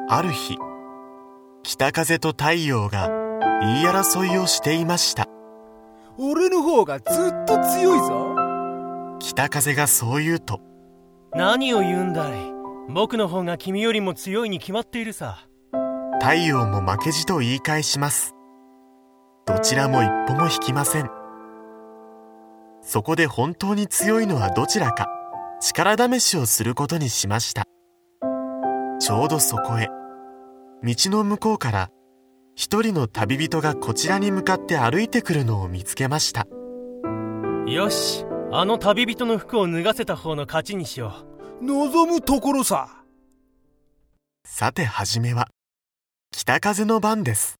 ある日、北風と太陽が言い争いをしていました。 俺の方がずっと強いぞ。 北風がそう言うと、 何を言うんだい。僕の方が君よりも強いに決まっているさ。 太陽も負けじと言い返します。どちらも一歩も引きません。そこで本当に強いのはどちらか力試しをすることにしました。ちょうどそこへ、道の向こうから一人の旅人がこちらに向かって歩いてくるのを見つけました。 よし、あの旅人の服を脱がせた方の勝ちにしよう。望むところさ。 さて、はじめは北風の番です。